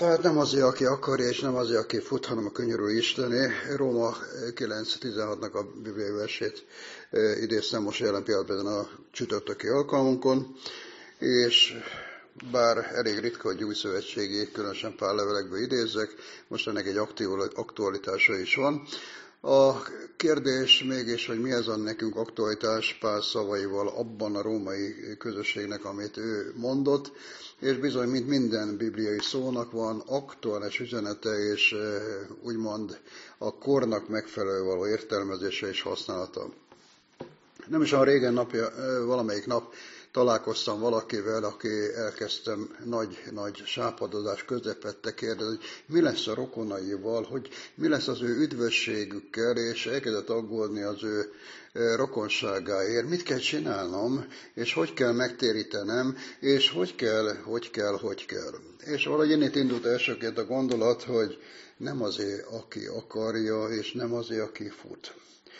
Tehát nem azért, aki akarja, és nem azért, aki fut, hanem a könyörű Istené. Róma 9.16-nak a bibliai versét idéztem most jelen pillanatban ezen a csütörtöki alkalmunkon, és bár elég ritka, hogy új szövetségi, különösen Pál levelekből idézzek, most ennek egy aktualitása is van. A kérdés mégis, hogy mi ez a nekünk aktualitás Pál szavaival abban a római közösségnek, amit ő mondott, és bizony, mint minden bibliai szónak van aktuális üzenete, és úgymond a kornak megfelelő való értelmezése és használata. Nem is olyan régen valamelyik nap találkoztam valakivel, aki elkezdtem nagy sápadozás közepette kérdezni, hogy mi lesz a rokonaival, hogy mi lesz az ő üdvösségükkel, és elkezdett aggódni az ő rokonságáért, mit kell csinálnom, és hogy kell megtérítenem, és hogy kell. És valahogy innét indult elsőként a gondolat, hogy nem azért, aki akarja, és nem azért, aki fut.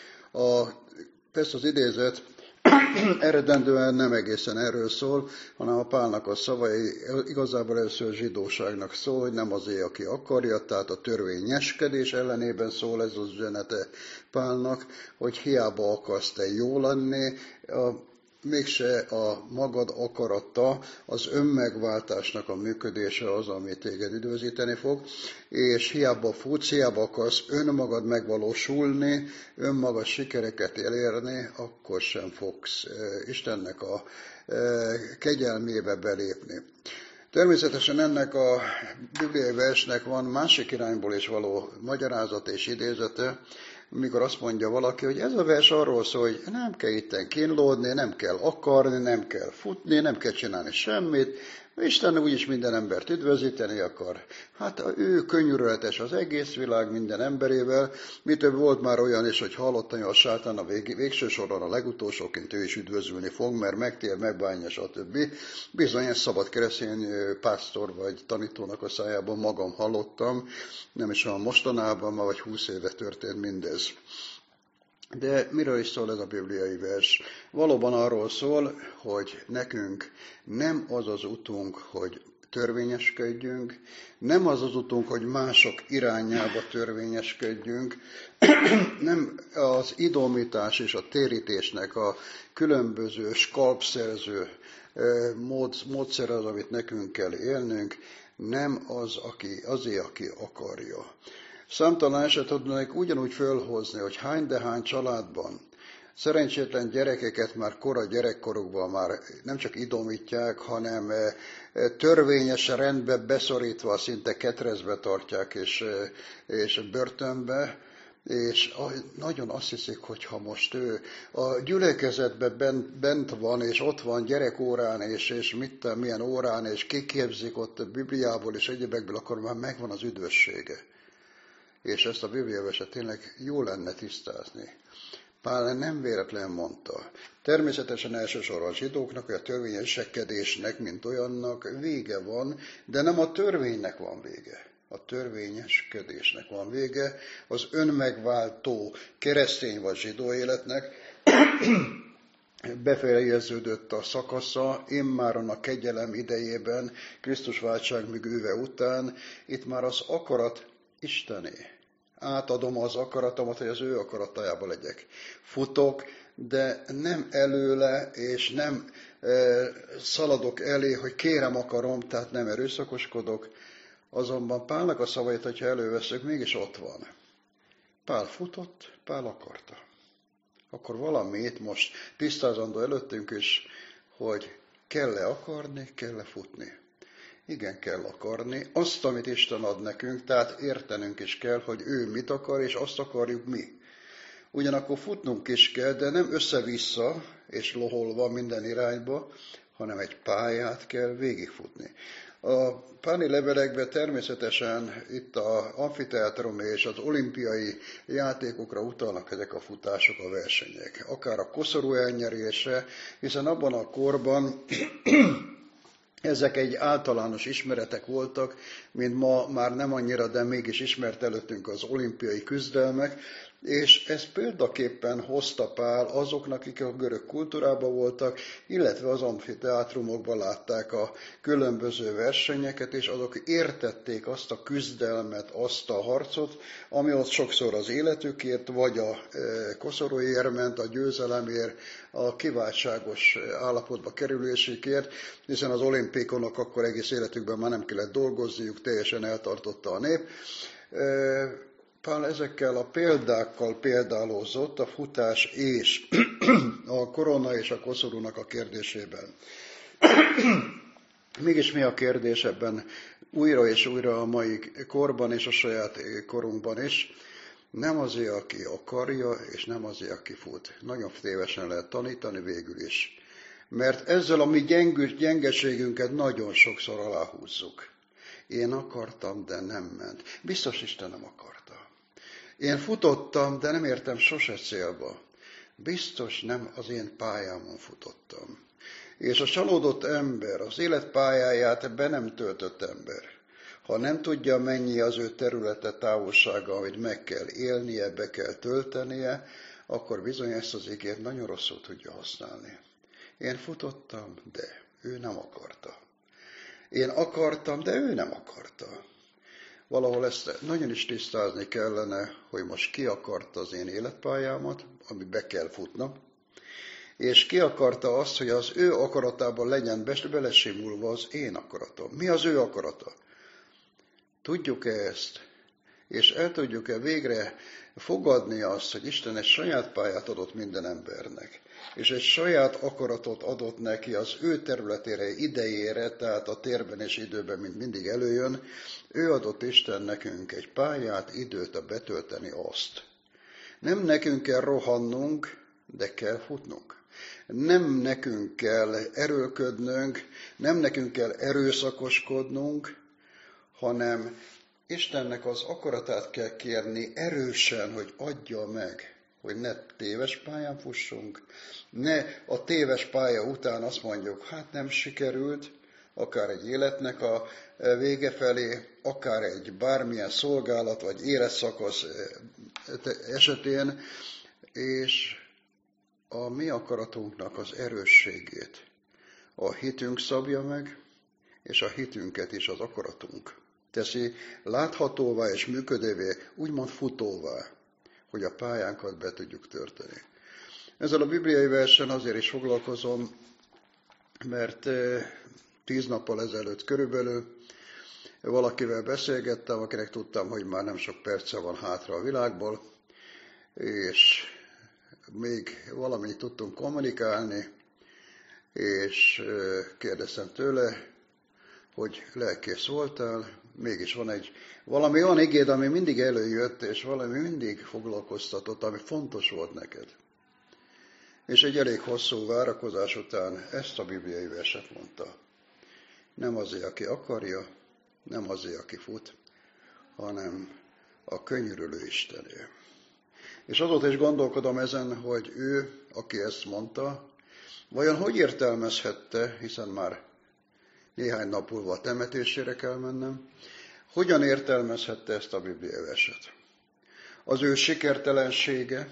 Persze az idézet eredendően nem egészen erről szól, hanem a Pálnak a szavai igazából először a zsidóságnak szól, hogy nem azért, aki akarja, tehát a törvényeskedés ellenében szól ez az üzenete Pálnak, hogy hiába akarsz te jó lenni, mégse a magad akarata, az önmegváltásnak a működése az, ami téged üdvözíteni fog, és hiába futsz, hiába akarsz önmagad megvalósulni, önmagad sikereket elérni, akkor sem fogsz Istennek a kegyelmébe belépni. Természetesen ennek a bibliai versnek van másik irányból is való magyarázat és idézete, mikor azt mondja valaki, hogy ez a vers arról szól, hogy nem kell itten kínlódni, nem kell akarni, nem kell futni, nem kell csinálni semmit, Isten úgyis minden embert üdvözíteni akar. Hát ő könyörületes az egész világ minden emberével, mi több volt már olyan is, hogy hallottam, hogy a sátán a végső soron a legutolsóként ő is üdvözülni fog, mert megtér, megbánja, stb. Bizony, ezt szabad keresztény pásztor vagy tanítónak a szájában magam hallottam, nem is olyan mostanában, már vagy 20 éve történt mindez. De miről is szól ez a bibliai vers? Valóban arról szól, hogy nekünk nem az az utunk, hogy törvényeskedjünk, nem az az utunk, hogy mások irányába törvényeskedjünk, nem az idomítás és a térítésnek a különböző skalpszerző módszer az, amit nekünk kell élnünk, nem az, aki akarja. Számtalan eset tudnék ugyanúgy fölhozni, hogy hány családban szerencsétlen gyerekeket már kora gyerekkorukban már nem csak idomítják, hanem törvényes rendbe beszorítva, szinte ketrezbe tartják és börtönbe, és nagyon azt hiszik, hogy ha most ő a gyülekezetben bent van, és ott van gyerekórán, és milyen órán, és kiképzik ott a Bibliából és egyebekből, akkor már megvan az üdvössége. És ezt a bibliaverset tényleg jó lenne tisztázni. Pál nem véletlen mondta. Természetesen elsősorban a zsidóknak, hogy a törvényeskedésnek, mint olyannak vége van, de nem a törvénynek van vége. A törvényeskedésnek van vége, az önmegváltó keresztény vagy zsidó életnek befejeződött a szakasza, immáron a kegyelem idejében, Krisztus váltság műve után, itt már az akarat Istené. Átadom az akaratomat, hogy az ő akaratájába legyek. Futok, de nem előle, és nem szaladok elé, hogy kérem, akarom, tehát nem erőszakoskodok. Azonban Pálnak a szavait, hogyha előveszünk, mégis ott van. Pál futott, Pál akarta. Akkor valamit most tisztázandó előttünk is, hogy kell-e akarni, kell-e futni. Igen, kell akarni. Azt, amit Isten ad nekünk, tehát értenünk is kell, hogy ő mit akar, és azt akarjuk mi. Ugyanakkor futnunk is kell, de nem össze-vissza és loholva minden irányba, hanem egy pályát kell végigfutni. A páli levelekben természetesen itt az amfiteátrum és az olimpiai játékokra utalnak ezek a futások, a versenyek. Akár a koszorú elnyerése, hiszen abban a korban ezek egy általános ismeretek voltak, mint ma már nem annyira, de mégis ismert előttünk az olimpiai küzdelmek, És ezt példaképpen hozta Pál azoknak, akik a görög kultúrában voltak, illetve az amfiteátrumokban látták a különböző versenyeket, és azok értették azt a küzdelmet, azt a harcot, ami ott sokszor az életükért, vagy a koszorúért ment, a győzelemért, a kiváltságos állapotba kerülésükért, hiszen az olimpikonok akkor egész életükben már nem kellett dolgozniuk, teljesen eltartotta a nép. Pál ezekkel a példákkal példálózott a futás és a korona és a koszorúnak a kérdésében. Mégis mi a kérdés ebben újra és újra a mai korban és a saját korunkban is? Nem azért, aki akarja, és nem azért, aki fut. Nagyon tévesen lehet tanítani végül is. Mert ezzel a mi gyengeségünket nagyon sokszor aláhúzzuk. Én akartam, de nem ment. Biztos Isten nem akarta. Én futottam, de nem értem sose célba. Biztos nem az én pályámon futottam. És a csalódott ember, az életpályáját be nem töltött ember, ha nem tudja, mennyi az ő területe, távolsága, amit meg kell élnie, be kell töltenie, akkor bizony ezt az igét nagyon rosszul tudja használni. Én futottam, de ő nem akarta. Én akartam, de ő nem akarta. Valahol ezt nagyon is tisztázni kellene, hogy most ki akarta az én életpályámat, ami be kell futnom, és ki akarta azt, hogy az ő akaratában legyen belesimulva az én akaratom. Mi az ő akarata? Tudjuk-e ezt? És el tudjuk-e végre fogadni azt, hogy Isten egy saját pályát adott minden embernek, és egy saját akaratot adott neki az ő területére, idejére, tehát a térben és időben, mint mindig előjön, ő adott Isten nekünk egy pályát, időt a betölteni azt. Nem nekünk kell rohannunk, de kell futnunk. Nem nekünk kell erőlködnünk, nem nekünk kell erőszakoskodnunk, hanem Istennek az akaratát kell kérni erősen, hogy adja meg, hogy ne téves pályán fussunk, ne a téves pálya után azt mondjuk, hát nem sikerült, akár egy életnek a vége felé, akár egy bármilyen szolgálat vagy életszakasz esetén, és a mi akaratunknak az erősségét a hitünk szabja meg, és a hitünket is az akaratunk teszi láthatóvá és működővé, úgymond futóvá, hogy a pályánkat be tudjuk tölteni. Ezzel a bibliai versen azért is foglalkozom, mert 10 nappal ezelőtt körülbelül valakivel beszélgettem, akinek tudtam, hogy már nem sok perce van hátra a világból, és még valamit tudtunk kommunikálni, és kérdeztem tőle, hogy lelkész voltál, mégis van valami olyan igéd, ami mindig előjött, és valami mindig foglalkoztatott, ami fontos volt neked. És egy elég hosszú várakozás után ezt a bibliai verset mondta. Nem azért, aki akarja, nem azért, aki fut, hanem a könyörülő Istené. És azóta is gondolkodom ezen, hogy ő, aki ezt mondta, vajon hogy értelmezhette, hiszen már néhány nap múlva a temetésére kell mennem, hogyan értelmezhette ezt a bibliai verset? Az ő sikertelensége,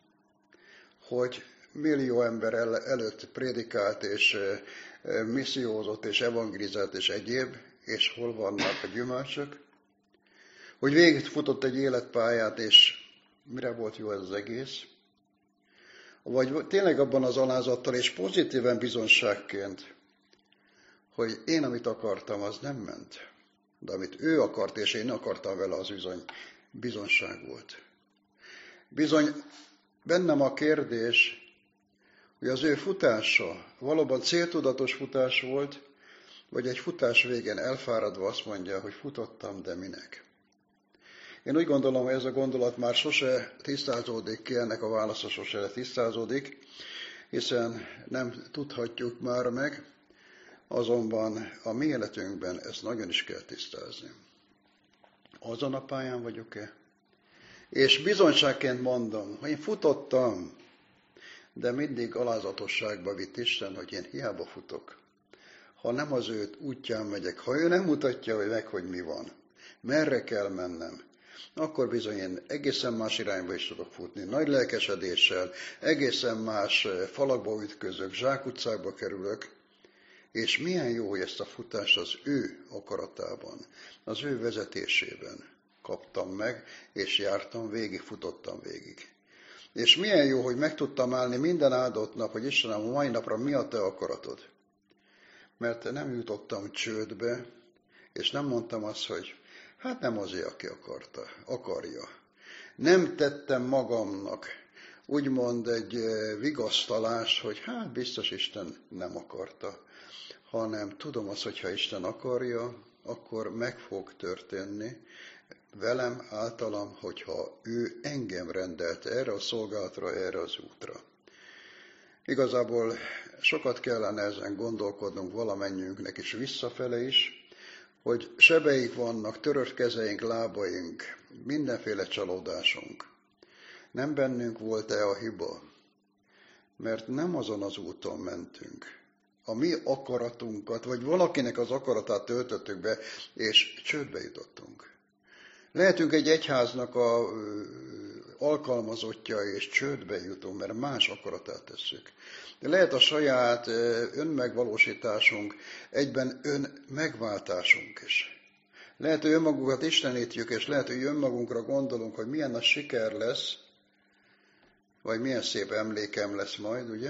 hogy millió ember előtt prédikált, és missziózott, és evangelizált, és egyéb, és hol vannak a gyümölcsök? Hogy végigfutott egy életpályát, és mire volt jó ez az egész? Vagy tényleg abban az alázattal, és pozitíven bizonságként, hogy én, amit akartam, az nem ment. De amit ő akart, és én akartam vele, az bizonság volt. Bizony bennem a kérdés, hogy az ő futása valóban céltudatos futás volt, vagy egy futás végén elfáradva azt mondja, hogy futottam, de minek? Én úgy gondolom, hogy ez a gondolat már sose tisztázódik ki, ennek a válasza sose tisztázódik, hiszen nem tudhatjuk már meg, azonban a mi életünkben ezt nagyon is kell tisztázni. Azon a pályán vagyok-e? És bizonyságként mondom, hogy én futottam, de mindig alázatosságba vitt Isten, hogy én hiába futok. Ha nem az ő útján megyek, ha ő nem mutatja meg, hogy mi van, merre kell mennem, akkor bizony én egészen más irányba is tudok futni, nagy lelkesedéssel, egészen más falakba ütközök, zsákutcákba kerülök, és milyen jó, hogy ezt a futást az ő akaratában, az ő vezetésében kaptam meg, és jártam végig, futottam végig. És milyen jó, hogy meg tudtam állni minden áldott nap, hogy Istenem, a mai napra mi a te akaratod. Mert nem jutottam csődbe, és nem mondtam azt, hogy hát nem azért, aki akarja. Nem tettem magamnak úgymond egy vigasztalást, hogy hát biztos Isten nem akarta, hanem tudom azt, hogy ha Isten akarja, akkor meg fog történni velem, általam, hogyha ő engem rendelt erre a szolgálatra, erre az útra. Igazából sokat kellene ezen gondolkodnunk valamennyiünknek is visszafele is, hogy sebeink vannak, törött kezeink, lábaink, mindenféle csalódásunk. Nem bennünk volt-e a hiba? Mert nem azon az úton mentünk. A mi akaratunkat, vagy valakinek az akaratát töltöttük be, és csődbe jutottunk. Lehetünk egy egyháznak a alkalmazottja, és csődbe jutunk, mert más akaratát tesszük. De lehet a saját önmegvalósításunk, egyben önmegváltásunk is. Lehet, hogy önmagunkat istenítjük, és lehet, hogy önmagunkra gondolunk, hogy milyen nagy siker lesz, vagy milyen szép emlékem lesz majd, ugye?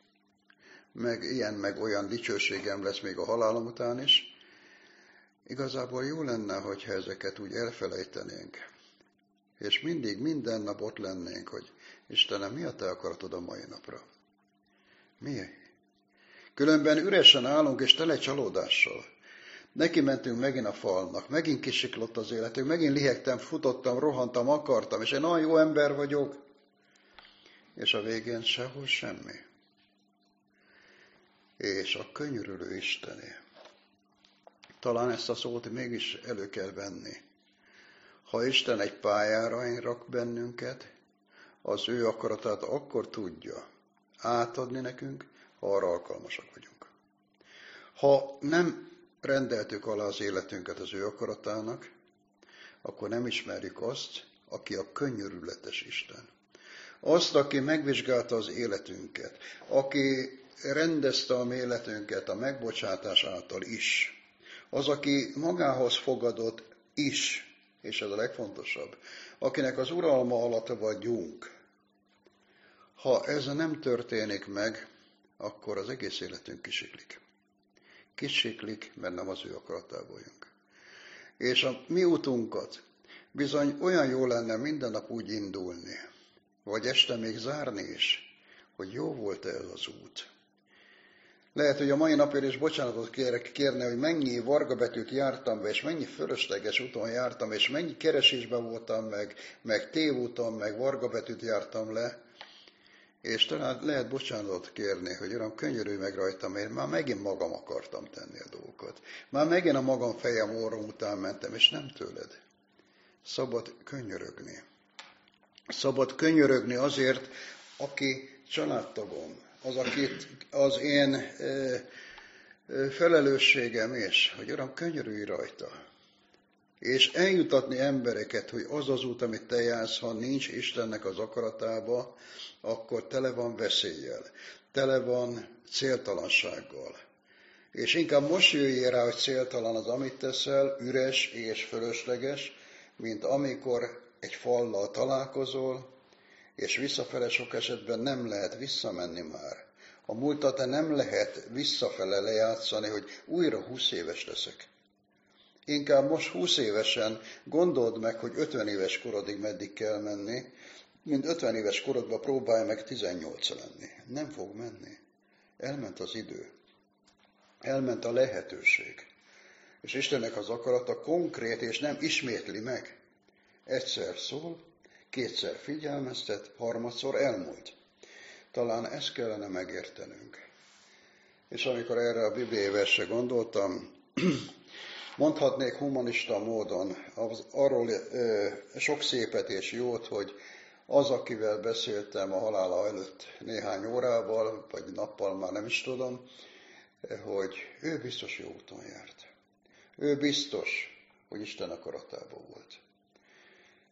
Meg ilyen, meg olyan dicsőségem lesz még a halálom után is. Igazából jó lenne, hogyha ezeket úgy elfelejtenénk. És mindig, minden nap ott lennénk, hogy Istenem, mi a te akaratod a mai napra? Mi? Különben üresen állunk, és tele csalódással. Neki mentünk megint a falnak, megint kisiklott az életünk, megint lihegtem, futottam, rohantam, akartam, és én olyan jó ember vagyok. És a végén sehol semmi. És a könyörülő Istené. Talán ezt a szót mégis elő kell venni. Ha Isten egy pályára rak bennünket, az ő akaratát akkor tudja átadni nekünk, ha arra alkalmasak vagyunk. Ha nem rendeltük alá az életünket az ő akaratának, akkor nem ismerjük azt, aki a könyörületes Isten. Azt, aki megvizsgálta az életünket, aki rendezte a mi életünket a megbocsátás által is. Az, aki magához fogadott is, és ez a legfontosabb, akinek az uralma alatt vagyunk. Ha ez nem történik meg, akkor az egész életünk kisiklik. Kisiklik, mert nem az ő akaratából jönk. És a mi utunkat bizony olyan jó lenne minden nap úgy indulni, vagy este még zárni is, hogy jó volt ez az út. Lehet, hogy a mai napért is bocsánatot kérni, hogy mennyi vargabetűt jártam be, és mennyi fölösleges úton jártam, és mennyi keresésben voltam, meg tévúton, meg vargabetűt jártam le, és talán lehet bocsánatot kérni, hogy Uram, könyörülj meg rajtam, én már megint magam akartam tenni a dolgokat. Már megint a magam fejem orrom után mentem, és nem tőled. Szabad könyörögni. Szabad könyörögni azért, aki családtagom, az én felelősségem is, hogy Uram, könyörülj rajta. És eljutatni embereket, hogy az az út, amit te jársz, ha nincs Istennek az akaratába, akkor tele van veszéllyel, tele van céltalansággal. És inkább most jöjjél rá, hogy céltalan az, amit teszel, üres és fölösleges, mint amikor egy fallal találkozol, és visszafele sok esetben nem lehet visszamenni már. A múltat nem lehet visszafele lejátszani, hogy újra 20 éves leszek. Inkább most 20 évesen gondold meg, hogy 50 éves korodig meddig kell menni, mint 50 éves korodban próbálj meg 18 lenni. Nem fog menni. Elment az idő. Elment a lehetőség. És Istennek az akarata konkrét, és nem ismétli meg. Egyszer szól, kétszer figyelmeztet, harmadszor elmúlt. Talán ezt kellene megértenünk. És amikor erre a bibliai versre gondoltam, mondhatnék humanista módon arról sok szépet és jót, hogy az, akivel beszéltem a halála előtt néhány órával, vagy nappal, már nem is tudom, hogy ő biztos jó úton járt. Ő biztos, hogy Isten akaratában volt.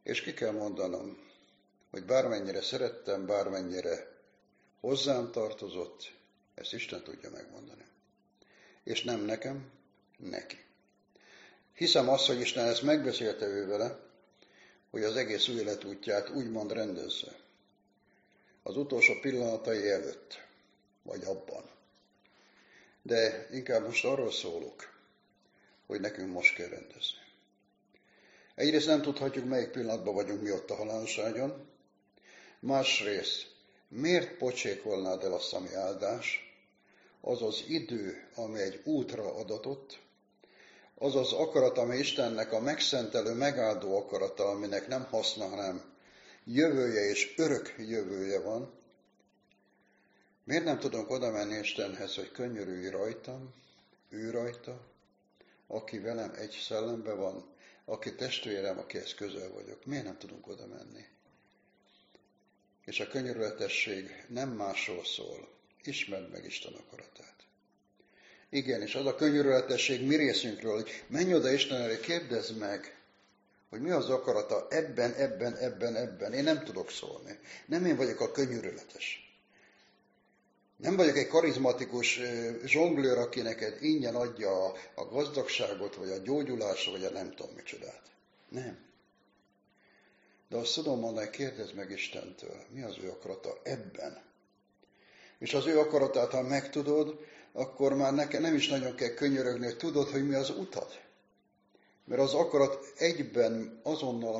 És ki kell mondanom, hogy bármennyire szerettem, bármennyire hozzám tartozott, ezt Isten tudja megmondani. És nem nekem, neki. Hiszem azt, hogy Isten ezt megbeszélte ő vele, hogy az egész életútját úgymond rendezze. Az utolsó pillanatai előtt, vagy abban. De inkább most arról szólok, hogy nekünk most kell rendezni. Egyrészt nem tudhatjuk, melyik pillanatban vagyunk mi ott a haláloságon. Másrészt, miért pocsékolnád el azt, ami áldás? Az az idő, ami egy útra adatott, az az akarat, ami Istennek a megszentelő, megáldó akarata, aminek nem haszna, hanem jövője és örök jövője van. Miért nem tudunk oda menni Istenhez, hogy könyörülj rajtam, ő rajta, aki velem egy szellemben van, aki testvérem, akihez közel vagyok. Miért nem tudunk oda menni? És a könyörületesség nem másról szól. Ismerd meg Isten akaratát. Igen, és az a könyörületesség mi részünkről, hogy menj oda Isten elé, kérdezd meg, hogy mi az akarata ebben. Én nem tudok szólni. Nem én vagyok a könyörületes. Nem vagyok egy karizmatikus zsonglőr, aki neked ingyen adja a gazdagságot, vagy a gyógyulást, vagy a nem tudom micsodát. Nem. De azt tudom mondani, kérdezd meg Istentől, mi az ő akarata ebben. És az ő akaratát, ha megtudod, akkor már nekem nem is nagyon kell könyörögni, hogy tudod, hogy mi az utad. Mert az akarat egyben azonnal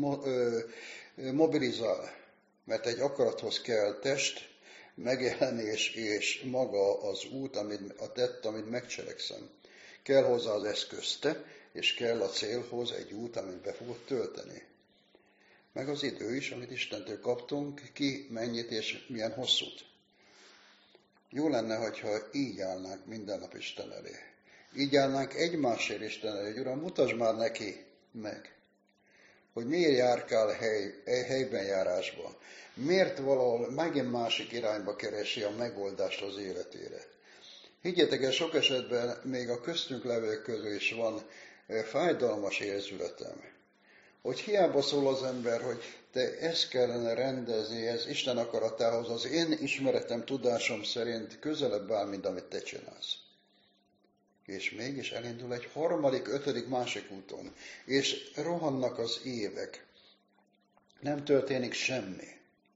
mobilizál, mert egy akarathoz kell test, megjelenés és maga az út, a tett, amit megcselekszem. Kell hozzá az eszközte, és kell a célhoz egy út, amit be fogod tölteni. Meg az idő is, amit Istentől kaptunk, ki mennyit és milyen hosszút. Jó lenne, hogyha így állnánk minden nap Isten elé. Így állnánk egymásért Isten elé, hogy Uram, mutasd már neki meg, hogy miért járkál helyben járásba. Miért valahol megint másik irányba keresi a megoldást az életére. Higgyetek el, sok esetben még a köztünk levők közül is van fájdalmas érzületem. Hogy hiába szól az ember, hogy te ezt kellene rendezni, ez Isten akaratához, az én ismeretem, tudásom szerint közelebb áll, mint amit te csinálsz. És mégis elindul egy harmadik, ötödik, másik úton, és rohannak az évek. Nem történik semmi.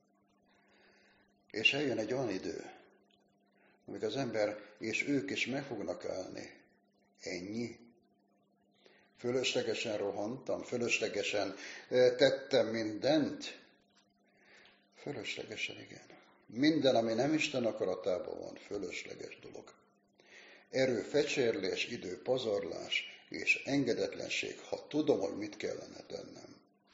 És eljön egy olyan idő, amikor az ember és ők is meg fognak állni. Ennyi. Fölöslegesen rohantam, fölöslegesen tettem mindent. Fölöslegesen, igen. Minden, ami nem Isten akaratában van, fölösleges dolog. Erő fecsérlés, idő pazarlás és engedetlenség, ha tudom, hogy mit kellene tennem.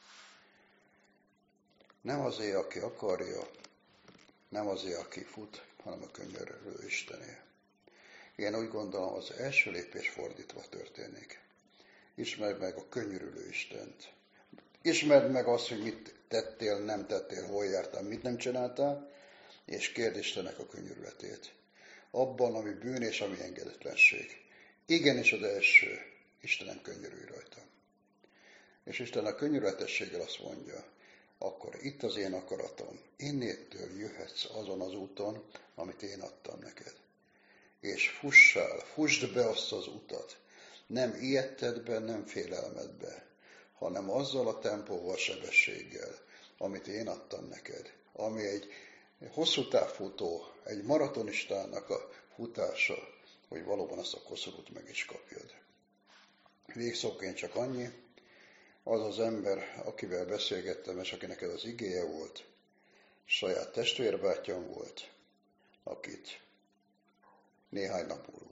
Nem azért, aki akarja, nem azért, aki fut, hanem a könyörülő Istené. Én úgy gondolom, az első lépés fordítva történik. Ismerd meg a könyörülő Istent. Ismerd meg azt, hogy mit tettél, nem tettél, hol jártál, mit nem csináltál, és kérd Istennek a könyörületét. Abban, ami bűn és ami engedetlenség. Igenis az első, Istenem, könyörülj rajta. És Isten a könyörületességgel azt mondja, akkor itt az én akaratom, innétől jöhetsz azon az úton, amit én adtam neked. És fussd be azt az utat, nem ijedtedbe, nem félelmedbe, hanem azzal a tempóval, sebességgel, amit én adtam neked, ami egy hosszú távfutó, egy maratonistának a futása, hogy valóban azt a koszorút meg is kapjad. Végszóként csak annyi, az az ember, akivel beszélgettem, és akinek ez az igéje volt, saját testvérbátyám volt, akit néhány nap múlva